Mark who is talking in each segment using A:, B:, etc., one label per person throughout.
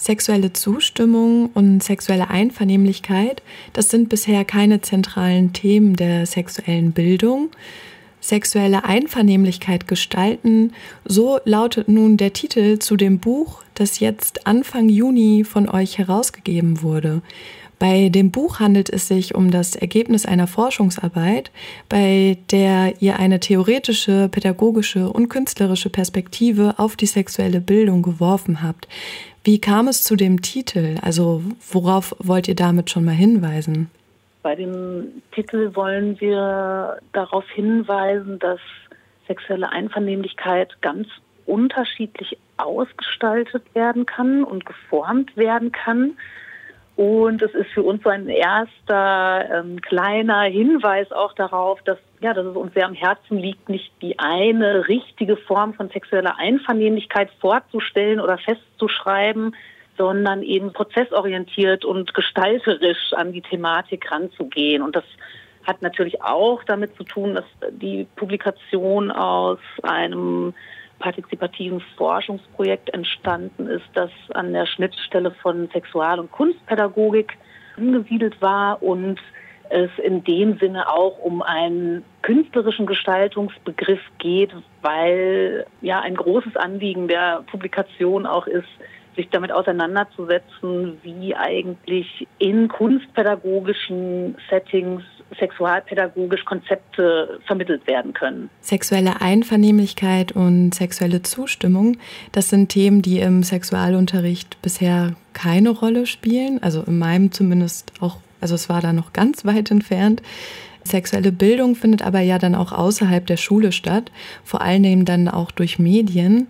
A: Sexuelle Zustimmung und sexuelle Einvernehmlichkeit, das sind bisher keine zentralen Themen der sexuellen Bildung. Sexuelle Einvernehmlichkeit gestalten, so lautet nun der Titel zu dem Buch, das jetzt Anfang Juni von euch herausgegeben wurde. Bei dem Buch handelt es sich um das Ergebnis einer Forschungsarbeit, bei der ihr eine theoretische, pädagogische und künstlerische Perspektive auf die sexuelle Bildung geworfen habt. Wie kam es zu dem Titel? Also worauf wollt ihr damit schon mal hinweisen?
B: Bei dem Titel wollen wir darauf hinweisen, dass sexuelle Einvernehmlichkeit ganz unterschiedlich ausgestaltet werden kann und geformt werden kann. Und es ist für uns so ein erster kleiner Hinweis auch darauf, dass es uns sehr am Herzen liegt, nicht die eine richtige Form von sexueller Einvernehmlichkeit vorzustellen oder festzuschreiben, sondern eben prozessorientiert und gestalterisch an die Thematik ranzugehen. Und das hat natürlich auch damit zu tun, dass die Publikation aus einem partizipativen Forschungsprojekt entstanden ist, das an der Schnittstelle von Sexual- und Kunstpädagogik angesiedelt war und es in dem Sinne auch um einen künstlerischen Gestaltungsbegriff geht, weil ein großes Anliegen der Publikation auch ist, sich damit auseinanderzusetzen, wie eigentlich in kunstpädagogischen Settings sexualpädagogisch Konzepte vermittelt werden können.
A: Sexuelle Einvernehmlichkeit und sexuelle Zustimmung, das sind Themen, die im Sexualunterricht bisher keine Rolle spielen, also in meinem zumindest auch, also es war da noch ganz weit entfernt. Sexuelle Bildung findet aber ja dann auch außerhalb der Schule statt, vor allen Dingen dann auch durch Medien.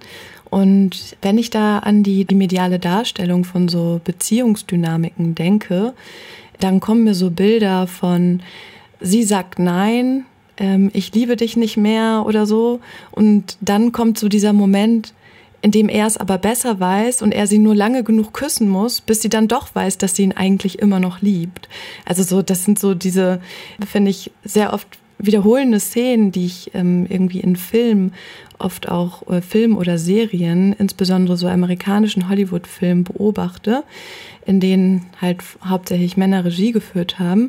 A: Und wenn ich da an die mediale Darstellung von so Beziehungsdynamiken denke, dann kommen mir so Bilder von, sie sagt nein, ich liebe dich nicht mehr oder so. Und dann kommt so dieser Moment, in dem er es aber besser weiß und er sie nur lange genug küssen muss, bis sie dann doch weiß, dass sie ihn eigentlich immer noch liebt. Also so, das sind so diese, finde ich, sehr oft wiederholende Szenen, die ich irgendwie in Filmen, oft auch Film oder Serien, insbesondere so amerikanischen Hollywood-Filmen beobachte, in denen halt hauptsächlich Männer Regie geführt haben.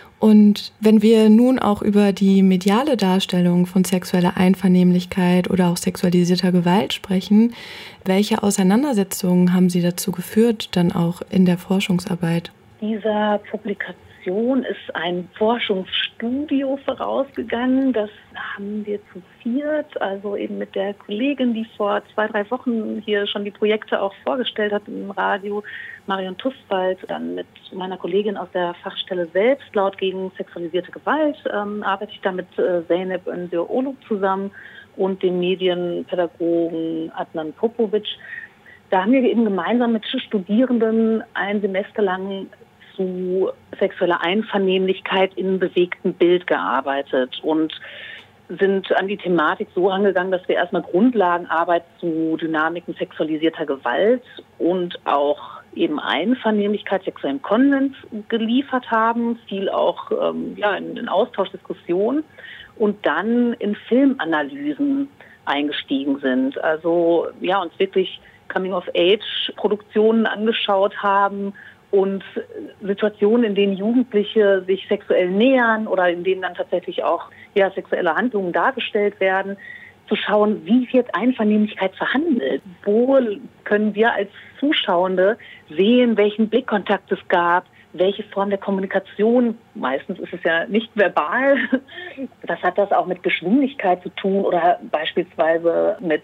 A: Und wenn wir nun auch über die mediale Darstellung von sexueller Einvernehmlichkeit oder auch sexualisierter Gewalt sprechen, welche Auseinandersetzungen haben Sie dazu geführt, dann auch in der Forschungsarbeit?
B: Dieser Publikation ist ein Forschungsstudio vorausgegangen. Das haben wir zu viert, also eben mit der Kollegin, die vor 2-3 Wochen hier schon die Projekte auch vorgestellt hat im Radio, Marion Tusswald, dann mit meiner Kollegin aus der Fachstelle Selbstlaut gegen sexualisierte Gewalt, arbeite ich da mit Zeynep Önder-Olu zusammen und dem Medienpädagogen Adnan Popovic. Da haben wir eben gemeinsam mit Studierenden ein Semester lang zu sexueller Einvernehmlichkeit in bewegtem Bild gearbeitet und sind an die Thematik so angegangen, dass wir erstmal Grundlagenarbeit zu Dynamiken sexualisierter Gewalt und auch eben Einvernehmlichkeit, sexuellem Konsens geliefert haben, viel auch in Austauschdiskussionen und dann in Filmanalysen eingestiegen sind. Also uns wirklich Coming-of-Age-Produktionen angeschaut haben und Situationen, in denen Jugendliche sich sexuell nähern oder in denen dann tatsächlich auch sexuelle Handlungen dargestellt werden, zu schauen, wie wird Einvernehmlichkeit verhandelt? Wo können wir als Zuschauende sehen, welchen Blickkontakt es gab, welche Form der Kommunikation, meistens ist es ja nicht verbal, was hat das auch mit Geschwindigkeit zu tun oder beispielsweise mit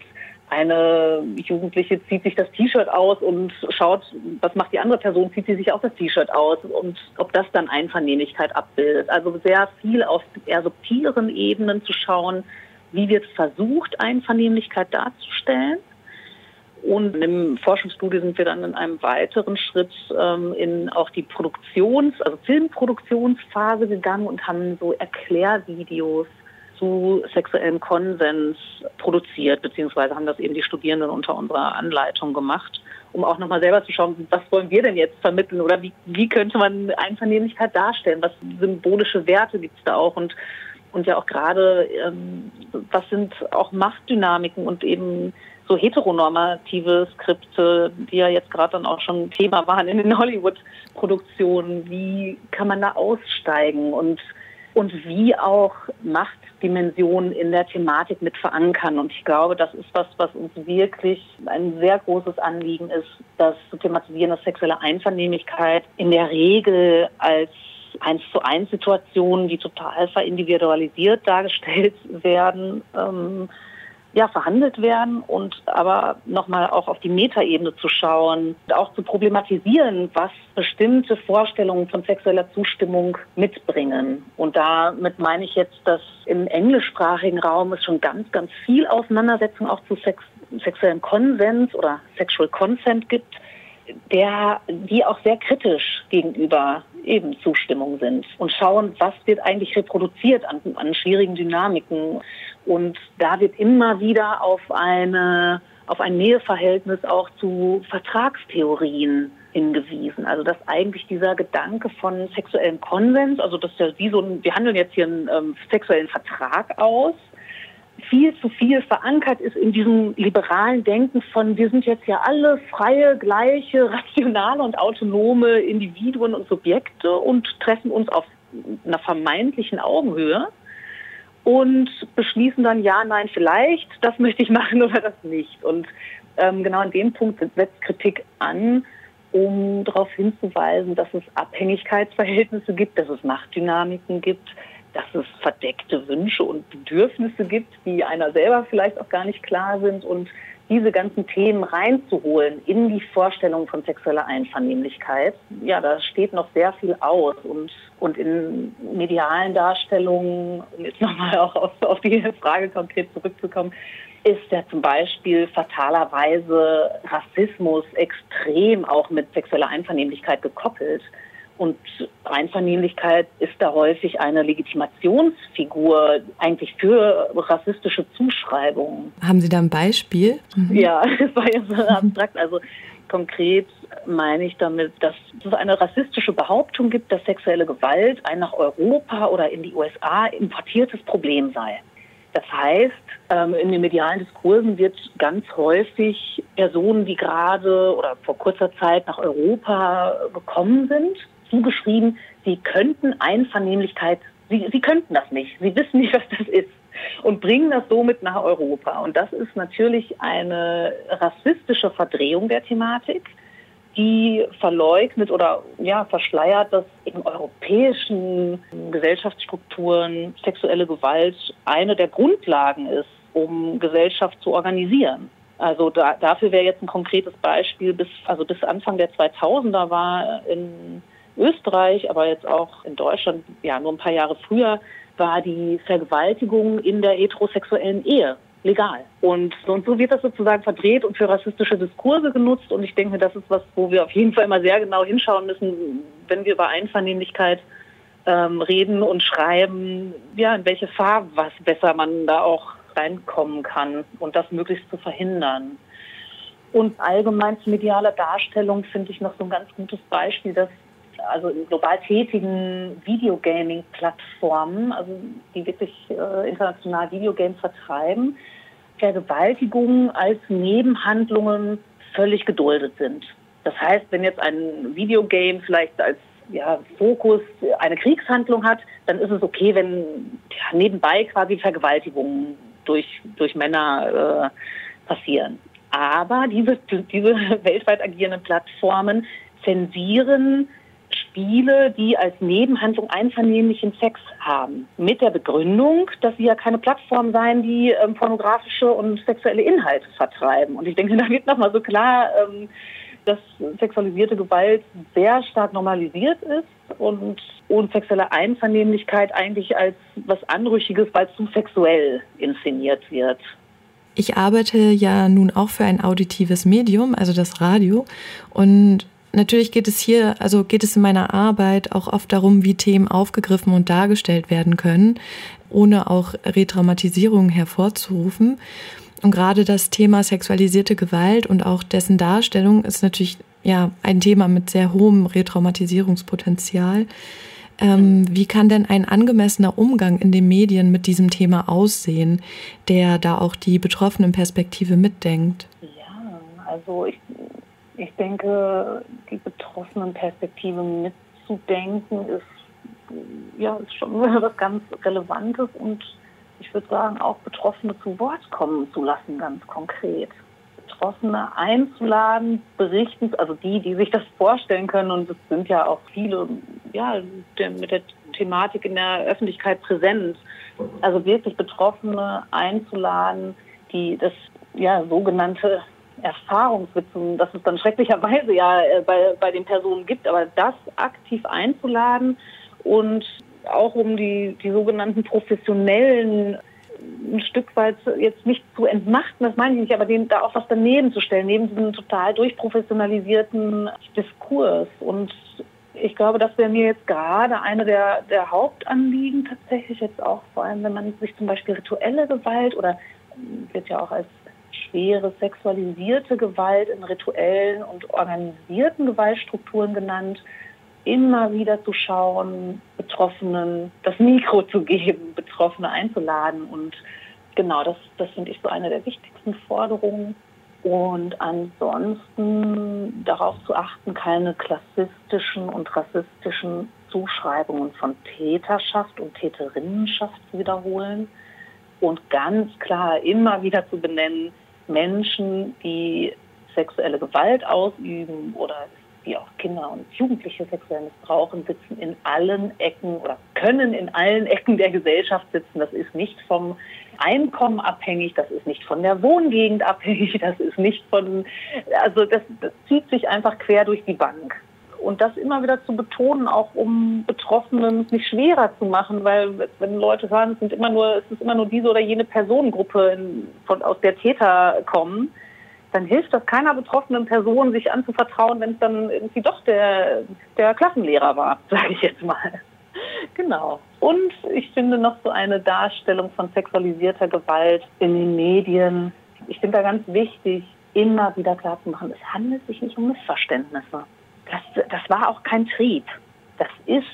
B: eine Jugendliche zieht sich das T-Shirt aus und schaut, was macht die andere Person, zieht sie sich auch das T-Shirt aus und ob das dann Einvernehmlichkeit abbildet. Also sehr viel auf eher subtileren Ebenen zu schauen, wie wird versucht, Einvernehmlichkeit darzustellen. Und im Forschungsstudio sind wir dann in einem weiteren Schritt in auch die Filmproduktionsphase gegangen und haben so Erklärvideos zu sexuellem Konsens produziert, beziehungsweise haben das eben die Studierenden unter unserer Anleitung gemacht, um auch nochmal selber zu schauen, was wollen wir denn jetzt vermitteln oder wie könnte man Einvernehmlichkeit darstellen, was symbolische Werte gibt es da auch und ja auch gerade, was sind auch Machtdynamiken und eben so heteronormative Skripte, die ja jetzt gerade dann auch schon Thema waren in den Hollywood-Produktionen, wie kann man da aussteigen und wie auch Machtdimensionen in der Thematik mit verankern. Und ich glaube, das ist was uns wirklich ein sehr großes Anliegen ist, das zu thematisieren, dass sexuelle Einvernehmlichkeit in der Regel als 1:1 Situationen, die total verindividualisiert dargestellt werden, verhandelt werden und aber nochmal auch auf die Metaebene zu schauen, auch zu problematisieren, was bestimmte Vorstellungen von sexueller Zustimmung mitbringen. Und damit meine ich jetzt, dass im englischsprachigen Raum es schon ganz, ganz viel Auseinandersetzung auch zu sexuellem Konsens oder Sexual Consent gibt, die auch sehr kritisch gegenüber eben Zustimmung sind und schauen, was wird eigentlich reproduziert an schwierigen Dynamiken. Und da wird immer wieder auf ein Näheverhältnis auch zu Vertragstheorien hingewiesen. Also dass eigentlich dieser Gedanke von sexuellem Konsens, also das ist ja wie wir handeln jetzt hier einen sexuellen Vertrag aus, viel zu viel verankert ist in diesem liberalen Denken von, wir sind jetzt ja alle freie, gleiche, rationale und autonome Individuen und Subjekte und treffen uns auf einer vermeintlichen Augenhöhe und beschließen dann, ja, nein, vielleicht, das möchte ich machen oder das nicht. Und genau an dem Punkt setzt Kritik an, um darauf hinzuweisen, dass es Abhängigkeitsverhältnisse gibt, dass es Machtdynamiken gibt, dass es verdeckte Wünsche und Bedürfnisse gibt, die einer selber vielleicht auch gar nicht klar sind und diese ganzen Themen reinzuholen in die Vorstellung von sexueller Einvernehmlichkeit. Ja, da steht noch sehr viel aus und in medialen Darstellungen, um jetzt nochmal auch auf die Frage konkret zurückzukommen, ist ja zum Beispiel fatalerweise Rassismus extrem auch mit sexueller Einvernehmlichkeit gekoppelt. Und Einvernehmlichkeit ist da häufig eine Legitimationsfigur eigentlich für rassistische Zuschreibungen.
A: Haben Sie da ein Beispiel?
B: Ja, das war jetzt so abstrakt. Also konkret meine ich damit, dass es eine rassistische Behauptung gibt, dass sexuelle Gewalt ein nach Europa oder in die USA importiertes Problem sei. Das heißt, in den medialen Diskursen wird ganz häufig Personen, die gerade oder vor kurzer Zeit nach Europa gekommen sind, zugeschrieben, sie könnten Einvernehmlichkeit, sie könnten das nicht, sie wissen nicht, was das ist und bringen das somit nach Europa. Und das ist natürlich eine rassistische Verdrehung der Thematik, die verleugnet oder verschleiert, dass in europäischen Gesellschaftsstrukturen sexuelle Gewalt eine der Grundlagen ist, um Gesellschaft zu organisieren. Also dafür wäre jetzt ein konkretes Beispiel, bis Anfang der 2000er war in Österreich, aber jetzt auch in Deutschland, nur ein paar Jahre früher, war die Vergewaltigung in der heterosexuellen Ehe legal. Und so wird das sozusagen verdreht und für rassistische Diskurse genutzt. Und ich denke, das ist was, wo wir auf jeden Fall mal sehr genau hinschauen müssen, wenn wir über Einvernehmlichkeit reden und schreiben, in welche Fahrwasser man da auch reinkommen kann und das möglichst zu verhindern. Und allgemein zu medialer Darstellung finde ich noch so ein ganz gutes Beispiel, dass also in global tätigen Videogaming-Plattformen, also die wirklich international Videogames vertreiben, Vergewaltigungen als Nebenhandlungen völlig geduldet sind. Das heißt, wenn jetzt ein Videogame vielleicht als Fokus eine Kriegshandlung hat, dann ist es okay, wenn nebenbei quasi Vergewaltigungen durch Männer passieren. Aber diese weltweit agierenden Plattformen zensieren Spiele, die als Nebenhandlung einvernehmlichen Sex haben. Mit der Begründung, dass sie ja keine Plattform seien, die pornografische und sexuelle Inhalte vertreiben. Und ich denke, da wird nochmal so klar, dass sexualisierte Gewalt sehr stark normalisiert ist und sexuelle Einvernehmlichkeit eigentlich als was Anrüchiges, weil es zu sexuell inszeniert wird.
A: Ich arbeite ja nun auch für ein auditives Medium, also das Radio, und natürlich geht es in meiner Arbeit auch oft darum, wie Themen aufgegriffen und dargestellt werden können, ohne auch Retraumatisierungen hervorzurufen. Und gerade das Thema sexualisierte Gewalt und auch dessen Darstellung ist natürlich ein Thema mit sehr hohem Retraumatisierungspotenzial. Wie kann denn ein angemessener Umgang in den Medien mit diesem Thema aussehen, der da auch die betroffenen Perspektive mitdenkt?
B: Ja, also ich denke, die betroffenen Perspektive mitzudenken ist schon was ganz Relevantes und ich würde sagen, auch Betroffene zu Wort kommen zu lassen, ganz konkret. Betroffene einzuladen, berichten, also die sich das vorstellen können, und es sind ja auch viele, mit der Thematik in der Öffentlichkeit präsent. Also wirklich Betroffene einzuladen, die das sogenannte Erfahrungswissen, das es dann schrecklicherweise bei den Personen gibt, aber das aktiv einzuladen und auch um die sogenannten Professionellen ein Stück weit jetzt nicht zu entmachten, das meine ich nicht, aber denen da auch was daneben zu stellen, neben diesem total durchprofessionalisierten Diskurs. Und ich glaube, das wäre mir jetzt gerade eine der Hauptanliegen tatsächlich, jetzt auch vor allem, wenn man sich zum Beispiel rituelle Gewalt oder wird ja auch als schwere sexualisierte Gewalt in rituellen und organisierten Gewaltstrukturen genannt, immer wieder zu schauen, Betroffenen das Mikro zu geben, Betroffene einzuladen. Und genau, das finde ich so eine der wichtigsten Forderungen. Und ansonsten darauf zu achten, keine klassistischen und rassistischen Zuschreibungen von Täterschaft und Täterinnenschaft zu wiederholen. Und ganz klar immer wieder zu benennen, Menschen, die sexuelle Gewalt ausüben oder die auch Kinder und Jugendliche sexuell missbrauchen, sitzen in allen Ecken oder können in allen Ecken der Gesellschaft sitzen. Das ist nicht vom Einkommen abhängig, das ist nicht von der Wohngegend abhängig, das ist nicht das zieht sich einfach quer durch die Bank. Und das immer wieder zu betonen, auch um Betroffenen es nicht schwerer zu machen, weil wenn Leute sagen, es ist immer nur diese oder jene Personengruppe, aus der Täter kommen, dann hilft das keiner betroffenen Person, sich anzuvertrauen, wenn es dann irgendwie doch der Klassenlehrer war, sage ich jetzt mal. Genau. Und ich finde noch so eine Darstellung von sexualisierter Gewalt in den Medien. Ich finde da ganz wichtig, immer wieder klarzumachen, es handelt sich nicht um Missverständnisse. Das war auch kein Trieb. Das ist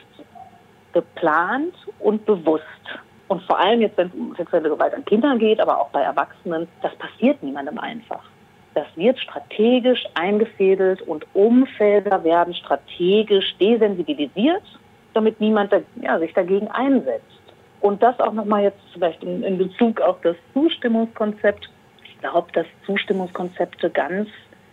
B: geplant und bewusst. Und vor allem jetzt, wenn es um sexuelle Gewalt an Kindern geht, aber auch bei Erwachsenen, das passiert niemandem einfach. Das wird strategisch eingefädelt und Umfelder werden strategisch desensibilisiert, damit niemand sich dagegen einsetzt. Und das auch nochmal jetzt vielleicht in Bezug auf das Zustimmungskonzept. Ich glaube, dass Zustimmungskonzepte ganz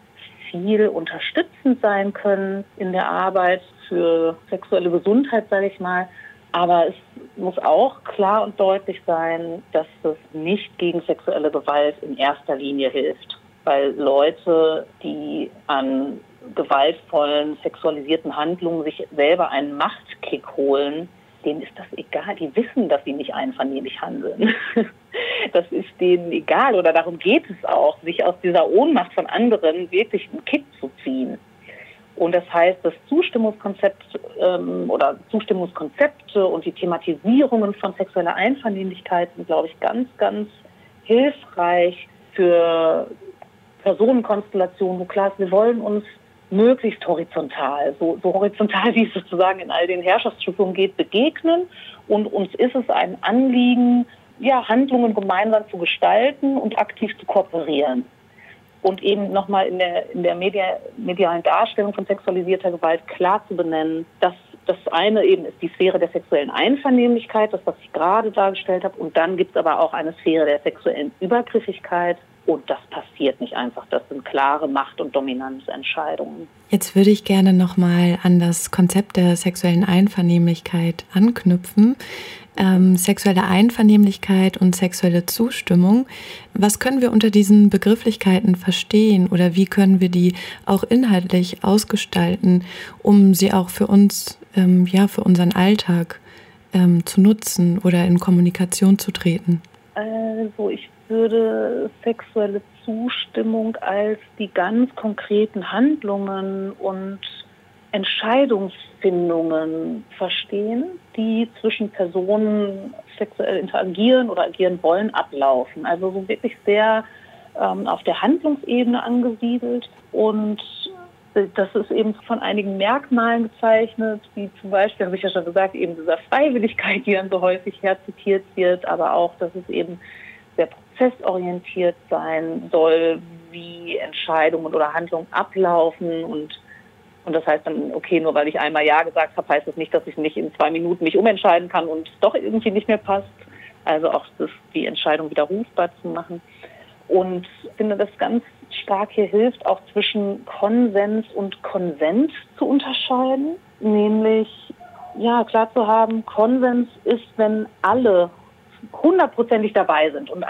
B: viel unterstützend sein können in der Arbeit für sexuelle Gesundheit, sage ich mal. Aber es muss auch klar und deutlich sein, dass es nicht gegen sexuelle Gewalt in erster Linie hilft. Weil Leute, die an gewaltvollen, sexualisierten Handlungen sich selber einen Machtkick holen, denen ist das egal. Die wissen, dass sie nicht einvernehmlich handeln. Das ist denen egal oder darum geht es auch, sich aus dieser Ohnmacht von anderen wirklich einen Kick zu ziehen. Und das heißt, das Zustimmungskonzept oder Zustimmungskonzepte und die Thematisierungen von sexueller Einvernehmlichkeit sind, glaube ich, ganz, ganz hilfreich für Personenkonstellationen, wo klar ist, wir wollen uns möglichst horizontal, so horizontal wie es sozusagen in all den Herrschaftsstrukturen geht, begegnen. Und uns ist es ein Anliegen, Handlungen gemeinsam zu gestalten und aktiv zu kooperieren. Und eben nochmal in der medialen Darstellung von sexualisierter Gewalt klar zu benennen, dass das eine eben ist die Sphäre der sexuellen Einvernehmlichkeit, das, was ich gerade dargestellt habe. Und dann gibt es aber auch eine Sphäre der sexuellen Übergriffigkeit. Und das passiert nicht einfach. Das sind klare Macht- und Dominanzentscheidungen.
A: Jetzt würde ich gerne nochmal an das Konzept der sexuellen Einvernehmlichkeit anknüpfen. Sexuelle Einvernehmlichkeit und sexuelle Zustimmung. Was können wir unter diesen Begrifflichkeiten verstehen oder wie können wir die auch inhaltlich ausgestalten, um sie auch für uns, für unseren Alltag zu nutzen oder in Kommunikation zu treten?
B: Also ich würde sexuelle Zustimmung als die ganz konkreten Handlungen und Entscheidungsfindungen verstehen, die zwischen Personen sexuell interagieren oder agieren wollen, ablaufen. Also so wirklich sehr auf der Handlungsebene angesiedelt und das ist eben von einigen Merkmalen gezeichnet, wie zum Beispiel, habe ich ja schon gesagt, eben dieser Freiwilligkeit, die dann so häufig herzitiert wird, aber auch, dass es eben sehr prozessorientiert sein soll, wie Entscheidungen oder Handlungen ablaufen und das heißt dann, okay, nur weil ich einmal Ja gesagt habe, heißt das nicht, dass ich nicht in 2 Minuten mich umentscheiden kann und es doch irgendwie nicht mehr passt. Also auch die Entscheidung widerrufbar zu machen. Und ich finde, das ganz stark hier hilft, auch zwischen Konsens und Konsent zu unterscheiden. Nämlich, ja, klar zu haben, Konsens ist, wenn alle 100%ig dabei sind und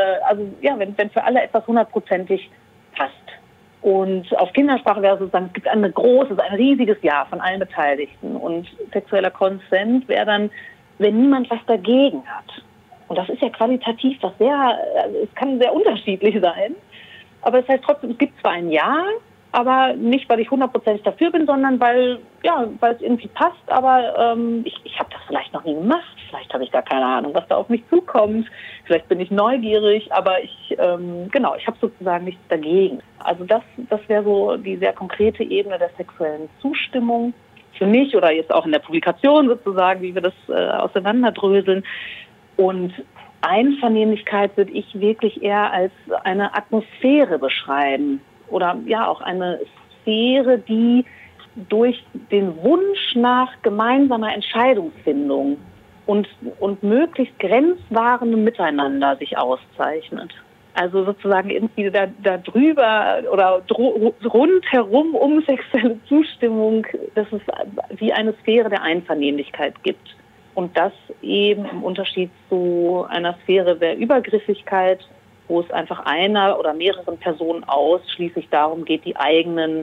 B: wenn für alle etwas 100%ig passt. Und auf Kindersprache wäre sozusagen, es gibt ein riesiges Ja von allen Beteiligten. Und sexueller Konsent wäre dann, wenn niemand was dagegen hat. Und das ist ja qualitativ es kann sehr unterschiedlich sein. Aber das heißt trotzdem, es gibt zwar ein Ja, aber nicht, weil ich 100% dafür bin, sondern weil es irgendwie passt. Aber ich habe das vielleicht noch nie gemacht. Vielleicht habe ich gar keine Ahnung, was da auf mich zukommt. Vielleicht bin ich neugierig, aber ich habe sozusagen nichts dagegen. Also das wäre so die sehr konkrete Ebene der sexuellen Zustimmung für mich oder jetzt auch in der Publikation sozusagen, wie wir das auseinanderdröseln. Und Einvernehmlichkeit würde ich wirklich eher als eine Atmosphäre beschreiben oder ja auch eine Sphäre, die durch den Wunsch nach gemeinsamer Entscheidungsfindung und möglichst grenzwahrendem Miteinander sich auszeichnet. Also sozusagen irgendwie da drüber oder rundherum um sexuelle Zustimmung, dass es wie eine Sphäre der Einvernehmlichkeit gibt. Und das eben im Unterschied zu einer Sphäre der Übergriffigkeit, wo es einfach einer oder mehreren Personen ausschließlich darum geht, die eigenen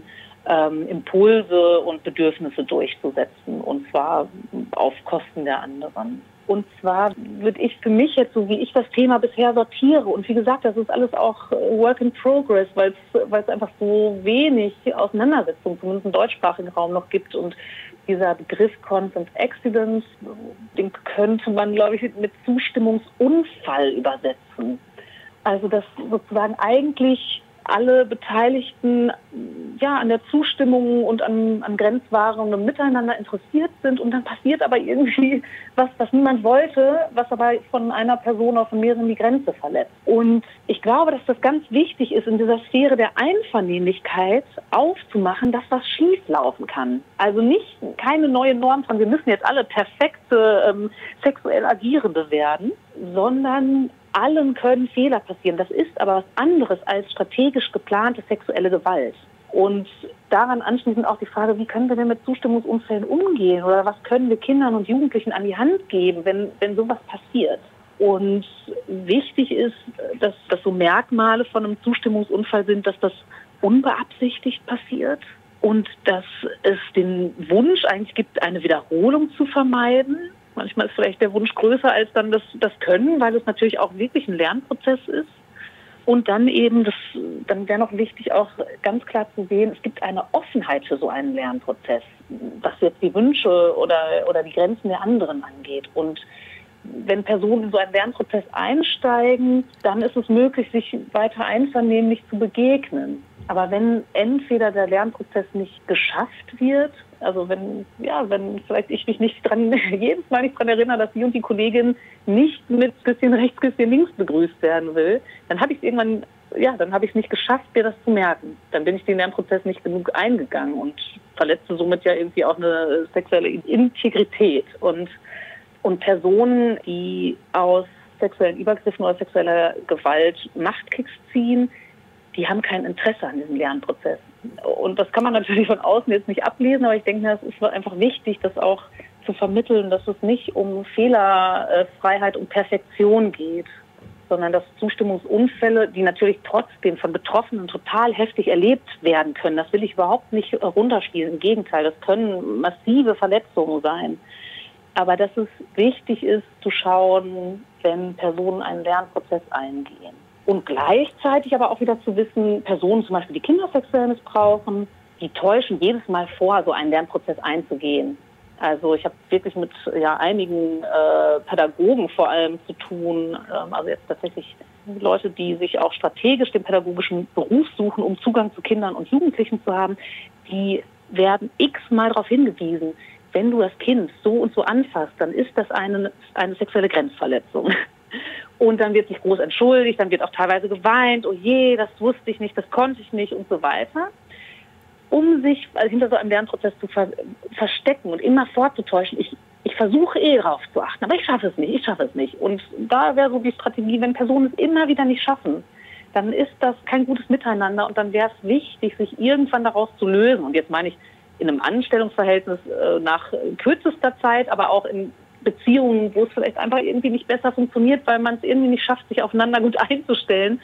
B: Impulse und Bedürfnisse durchzusetzen, und zwar auf Kosten der anderen. Und zwar würde ich für mich jetzt, so wie ich das Thema bisher sortiere, und wie gesagt, das ist alles auch Work in Progress, weil es einfach so wenig Auseinandersetzung, zumindest im deutschsprachigen Raum noch gibt. Und dieser Begriff Consent Accidents, den könnte man, glaube ich, mit Zustimmungsunfall übersetzen. Also dass sozusagen eigentlich alle Beteiligten an der Zustimmung und an grenzwahrendem Miteinander interessiert sind, und dann passiert aber irgendwie was niemand wollte, was aber von einer Person oder von mehreren die Grenze verletzt. Und ich glaube, dass das ganz wichtig ist, in dieser Sphäre der Einvernehmlichkeit aufzumachen, dass was schief laufen kann. Also keine neue Norm von, wir müssen jetzt alle perfekte sexuell Agierende werden, sondern allen können Fehler passieren. Das ist aber was anderes als strategisch geplante sexuelle Gewalt. Und daran anschließend auch die Frage, wie können wir denn mit Zustimmungsunfällen umgehen? Oder was können wir Kindern und Jugendlichen an die Hand geben, wenn sowas passiert? Und wichtig ist, dass so Merkmale von einem Zustimmungsunfall sind, dass das unbeabsichtigt passiert und dass es den Wunsch eigentlich gibt, eine Wiederholung zu vermeiden. Manchmal ist vielleicht der Wunsch größer als dann das Können, weil es natürlich auch wirklich ein Lernprozess ist. Und dann eben, dann wäre noch wichtig auch ganz klar zu sehen, es gibt eine Offenheit für so einen Lernprozess, was jetzt die Wünsche oder die Grenzen der anderen angeht. Und wenn Personen in so einen Lernprozess einsteigen, dann ist es möglich, sich weiter einvernehmlich zu begegnen. Aber wenn entweder der Lernprozess nicht geschafft wird, also wenn vielleicht ich mich jedes Mal nicht dran erinnere, dass die und die Kollegin nicht mit Küsschen rechts, Küsschen links begrüßt werden will, dann habe ich es nicht geschafft, mir das zu merken. Dann bin ich den Lernprozess nicht genug eingegangen und verletze somit ja irgendwie auch eine sexuelle Integrität. Und Personen, die aus sexuellen Übergriffen oder sexueller Gewalt Machtkicks ziehen, die haben kein Interesse an diesem Lernprozess. Und das kann man natürlich von außen jetzt nicht ablesen, aber ich denke, es ist einfach wichtig, das auch zu vermitteln, dass es nicht um Fehlerfreiheit und Perfektion geht, sondern dass Zustimmungsunfälle, die natürlich trotzdem von Betroffenen total heftig erlebt werden können, das will ich überhaupt nicht runterspielen. Im Gegenteil, das können massive Verletzungen sein. Aber dass es wichtig ist, zu schauen, wenn Personen einen Lernprozess eingehen. Und gleichzeitig aber auch wieder zu wissen, Personen zum Beispiel, die Kinder sexuell missbrauchen, die täuschen jedes Mal vor, so einen Lernprozess einzugehen. Also ich habe wirklich mit einigen Pädagogen vor allem zu tun, also jetzt tatsächlich Leute, die sich auch strategisch den pädagogischen Beruf suchen, um Zugang zu Kindern und Jugendlichen zu haben, die werden x-mal darauf hingewiesen, wenn du das Kind so und so anfasst, dann ist das eine sexuelle Grenzverletzung. Und dann wird sich groß entschuldigt, dann wird auch teilweise geweint, oh je, das wusste ich nicht, das konnte ich nicht und so weiter, um sich hinter so einem Lernprozess zu verstecken und immer vorzutäuschen, ich versuche darauf zu achten, aber ich schaffe es nicht. Und da wäre so die Strategie, wenn Personen es immer wieder nicht schaffen, dann ist das kein gutes Miteinander und dann wäre es wichtig, sich irgendwann daraus zu lösen. Und jetzt meine ich in einem Anstellungsverhältnis nach kürzester Zeit, aber auch in Beziehungen, wo es vielleicht einfach irgendwie nicht besser funktioniert, weil man es irgendwie nicht schafft, sich aufeinander gut einzustellen.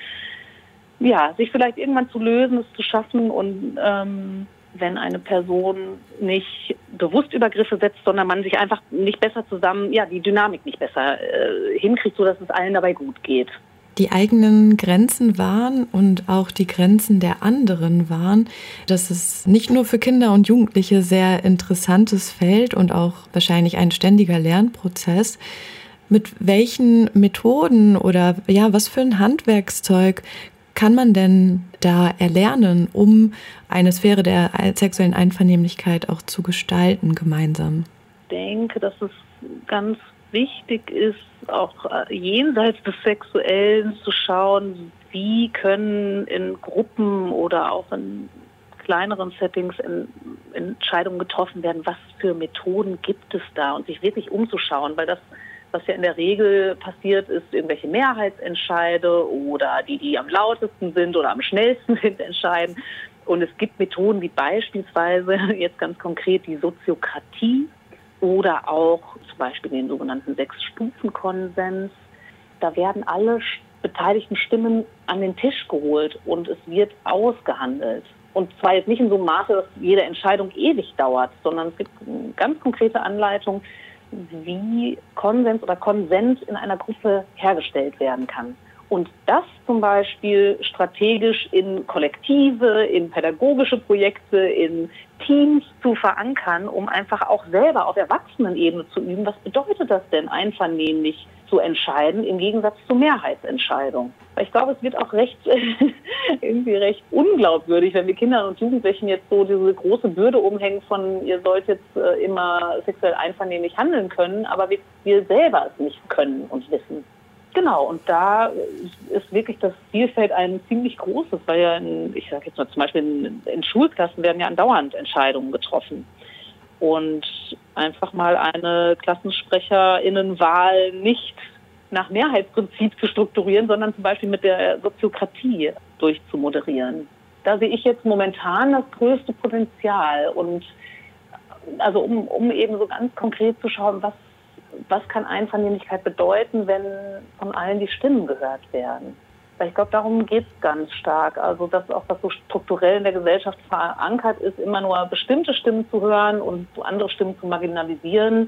B: Ja, sich vielleicht irgendwann zu lösen, es zu schaffen und wenn eine Person nicht bewusst Übergriffe setzt, sondern man sich einfach nicht besser zusammen, die Dynamik nicht besser hinkriegt, sodass es allen dabei gut geht.
A: Die eigenen Grenzen wahren und auch die Grenzen der anderen wahren, das ist nicht nur für Kinder und Jugendliche sehr interessantes Feld und auch wahrscheinlich ein ständiger Lernprozess. Mit welchen Methoden oder was für ein Handwerkszeug kann man denn da erlernen, um eine Sphäre der sexuellen Einvernehmlichkeit auch zu gestalten gemeinsam?
B: Ich denke, dass es ganz wichtig ist, auch jenseits des Sexuellen zu schauen, wie können in Gruppen oder auch in kleineren Settings Entscheidungen getroffen werden, was für Methoden gibt es da und sich wirklich umzuschauen, weil das, was ja in der Regel passiert, ist irgendwelche Mehrheitsentscheide oder die am lautesten sind oder am schnellsten sind, entscheiden. Und es gibt Methoden wie beispielsweise jetzt ganz konkret die Soziokratie oder auch zum Beispiel den sogenannten 6-Stufen-Konsens. Da werden alle beteiligten Stimmen an den Tisch geholt und es wird ausgehandelt. Und zwar jetzt nicht in so einem Maße, dass jede Entscheidung ewig dauert, sondern es gibt eine ganz konkrete Anleitung, wie Konsens oder Konsens in einer Gruppe hergestellt werden kann. Und das zum Beispiel strategisch in Kollektive, in pädagogische Projekte, in Teams zu verankern, um einfach auch selber auf Erwachsenenebene zu üben, was bedeutet das denn, einvernehmlich zu entscheiden, im Gegensatz zur Mehrheitsentscheidung. Weil ich glaube, es wird auch irgendwie recht unglaubwürdig, wenn wir Kindern und Jugendlichen jetzt so diese große Bürde umhängen von, ihr sollt jetzt immer sexuell einvernehmlich handeln können, aber wir selber es nicht können und wissen. Genau, und da ist wirklich das Zielfeld ein ziemlich großes, weil ich sage jetzt mal zum Beispiel in Schulklassen werden ja andauernd Entscheidungen getroffen. Und einfach mal eine KlassensprecherInnenwahl nicht nach Mehrheitsprinzip zu strukturieren, sondern zum Beispiel mit der Soziokratie durchzumoderieren. Da sehe ich jetzt momentan das größte Potenzial. Und also um eben so ganz konkret zu schauen, was kann Einvernehmlichkeit bedeuten, wenn von allen die Stimmen gehört werden. Weil ich glaube, darum geht es ganz stark. Also dass auch was so strukturell in der Gesellschaft verankert ist, immer nur bestimmte Stimmen zu hören und andere Stimmen zu marginalisieren,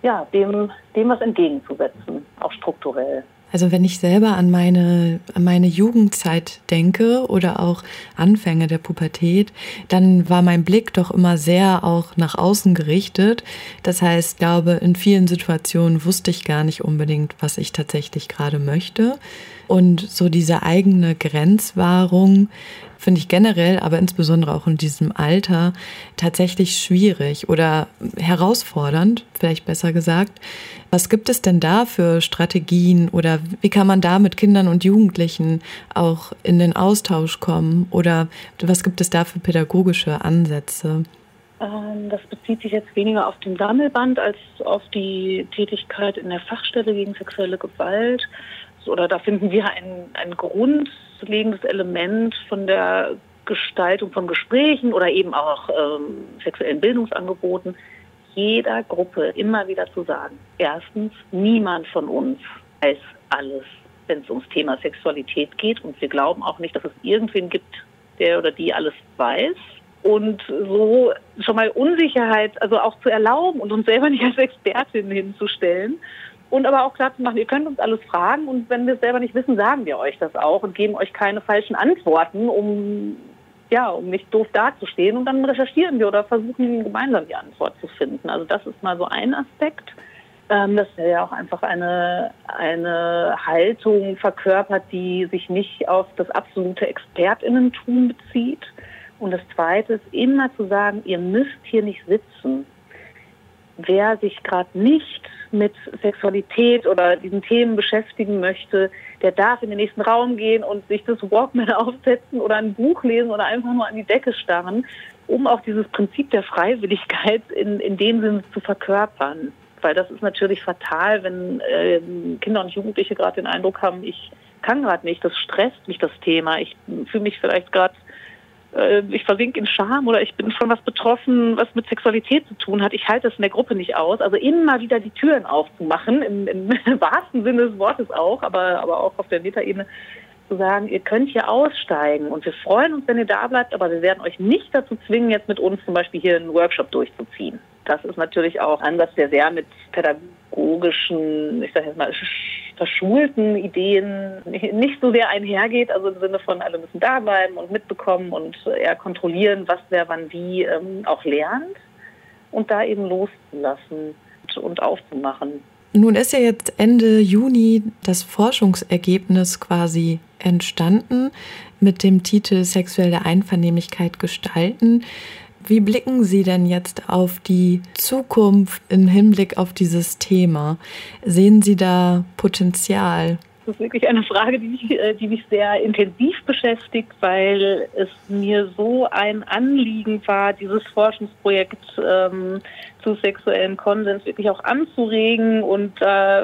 B: dem was entgegenzusetzen, auch strukturell.
A: Also wenn ich selber an meine Jugendzeit denke oder auch Anfänge der Pubertät, dann war mein Blick doch immer sehr auch nach außen gerichtet. Das heißt, ich glaube, in vielen Situationen wusste ich gar nicht unbedingt, was ich tatsächlich gerade möchte. Und so diese eigene Grenzwahrung finde ich generell, aber insbesondere auch in diesem Alter, tatsächlich schwierig oder herausfordernd, vielleicht besser gesagt. Was gibt es denn da für Strategien oder wie kann man da mit Kindern und Jugendlichen auch in den Austausch kommen? Oder was gibt es da für pädagogische Ansätze?
B: Das bezieht sich jetzt weniger auf den Sammelband als auf die Tätigkeit in der Fachstelle gegen sexuelle Gewalt. Oder da finden wir ein grundlegendes Element von der Gestaltung von Gesprächen oder eben auch sexuellen Bildungsangeboten, jeder Gruppe immer wieder zu sagen. Erstens, niemand von uns weiß alles, wenn es ums Thema Sexualität geht. Und wir glauben auch nicht, dass es irgendwen gibt, der oder die alles weiß. Und so schon mal Unsicherheit, also auch zu erlauben und uns selber nicht als Expertin hinzustellen. Und aber auch klar zu machen, ihr könnt uns alles fragen und wenn wir es selber nicht wissen, sagen wir euch das auch und geben euch keine falschen Antworten, um nicht doof dazustehen. Und dann recherchieren wir oder versuchen gemeinsam die Antwort zu finden. Also das ist mal so ein Aspekt. dass er ja auch einfach eine Haltung verkörpert, die sich nicht auf das absolute ExpertInnentum bezieht. Und das Zweite ist immer zu sagen, ihr müsst hier nicht sitzen. Wer sich gerade nicht mit Sexualität oder diesen Themen beschäftigen möchte, der darf in den nächsten Raum gehen und sich das Walkman aufsetzen oder ein Buch lesen oder einfach nur an die Decke starren, um auch dieses Prinzip der Freiwilligkeit in dem Sinne zu verkörpern. Weil das ist natürlich fatal, wenn Kinder und Jugendliche gerade den Eindruck haben, ich kann gerade nicht, das stresst mich das Thema, ich fühle mich vielleicht gerade, ich versinke in Scham oder ich bin von was betroffen, was mit Sexualität zu tun hat. Ich halte das in der Gruppe nicht aus. Also immer wieder die Türen aufzumachen, im wahrsten Sinne des Wortes auch, aber auch auf der Metaebene zu sagen, ihr könnt hier aussteigen und wir freuen uns, wenn ihr da bleibt, aber wir werden euch nicht dazu zwingen, jetzt mit uns zum Beispiel hier einen Workshop durchzuziehen. Das ist natürlich auch ein Ansatz, der sehr mit pädagogischen, ich sage jetzt mal, verschulten Ideen nicht so sehr einhergeht, also im Sinne von, alle müssen da bleiben und mitbekommen und eher kontrollieren, was wer wann wie auch lernt und da eben loszulassen und aufzumachen.
A: Nun ist ja jetzt Ende Juni das Forschungsergebnis quasi entstanden mit dem Titel Sexuelle Einvernehmlichkeit gestalten. Wie blicken Sie denn jetzt auf die Zukunft im Hinblick auf dieses Thema? Sehen Sie da Potenzial?
B: Das ist wirklich eine Frage, die mich sehr intensiv beschäftigt, weil es mir so ein Anliegen war, dieses Forschungsprojekt zu sexuellen Konsens wirklich auch anzuregen und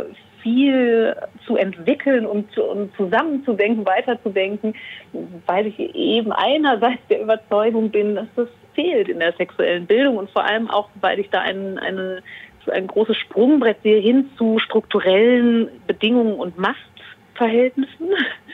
B: viel zu entwickeln und zusammenzudenken, weiterzudenken, weil ich eben einerseits der Überzeugung bin, dass das fehlt in der sexuellen Bildung und vor allem auch, weil ich da ein großes Sprungbrett sehe hin zu strukturellen Bedingungen und Machtverhältnissen.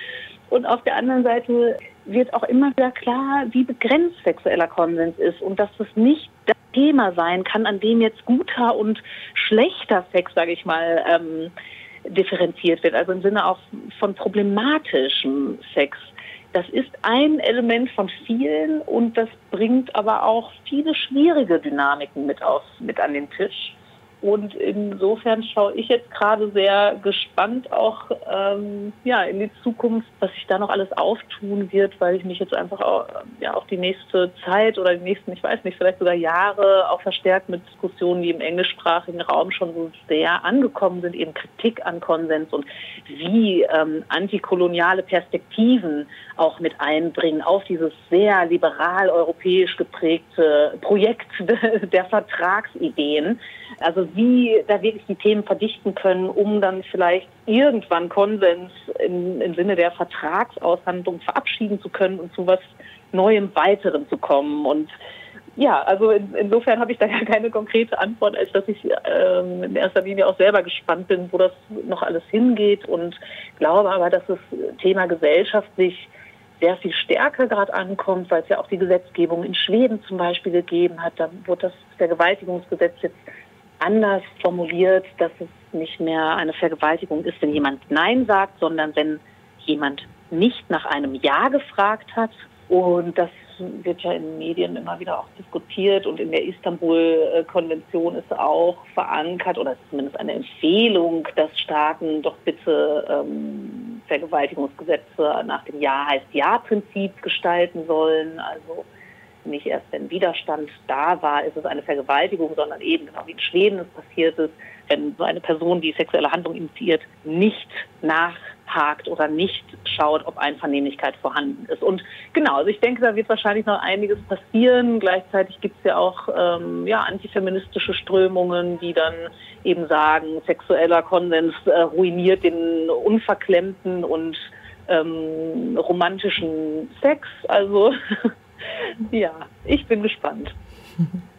B: Und auf der anderen Seite wird auch immer wieder klar, wie begrenzt sexueller Konsens ist und dass das nicht das Thema sein kann, an dem jetzt guter und schlechter Sex, sage ich mal, differenziert wird. Also im Sinne auch von problematischem Sex. Das ist ein Element von vielen und das bringt aber auch viele schwierige Dynamiken mit an den Tisch. Und insofern schaue ich jetzt gerade sehr gespannt auch in die Zukunft, was sich da noch alles auftun wird, weil ich mich jetzt einfach auch die nächste Zeit oder die nächsten, ich weiß nicht, vielleicht sogar Jahre auch verstärkt mit Diskussionen, die im englischsprachigen Raum schon so sehr angekommen sind, eben Kritik an Konsens und wie antikoloniale Perspektiven auch mit einbringen auf dieses sehr liberal europäisch geprägte Projekt der Vertragsideen. Also wie da wirklich die Themen verdichten können, um dann vielleicht irgendwann Konsens im Sinne der Vertragsaushandlung verabschieden zu können und zu was Neuem, Weiterem zu kommen. Und ja, also insofern habe ich da ja keine konkrete Antwort, als dass ich in erster Linie auch selber gespannt bin, wo das noch alles hingeht und glaube aber, dass das Thema gesellschaftlich sehr viel stärker gerade ankommt, weil es ja auch die Gesetzgebung in Schweden zum Beispiel gegeben hat. Da wurde das Vergewaltigungsgesetz jetzt anders formuliert, dass es nicht mehr eine Vergewaltigung ist, wenn jemand Nein sagt, sondern wenn jemand nicht nach einem Ja gefragt hat. Und das wird ja in den Medien immer wieder auch diskutiert und in der Istanbul-Konvention ist auch verankert oder zumindest eine Empfehlung, dass Staaten doch bitte Vergewaltigungsgesetze nach dem Ja heißt Ja-Prinzip gestalten sollen. Also nicht erst, wenn Widerstand da war, ist es eine Vergewaltigung, sondern eben, genau wie in Schweden es passiert ist, wenn so eine Person, die sexuelle Handlung initiiert, nicht nachhakt oder nicht schaut, ob Einvernehmlichkeit vorhanden ist. Und genau, also ich denke, da wird wahrscheinlich noch einiges passieren. Gleichzeitig gibt es ja auch antifeministische Strömungen, die dann eben sagen, sexueller Konsens ruiniert den unverklemmten und romantischen Sex. Also ja, ich bin gespannt.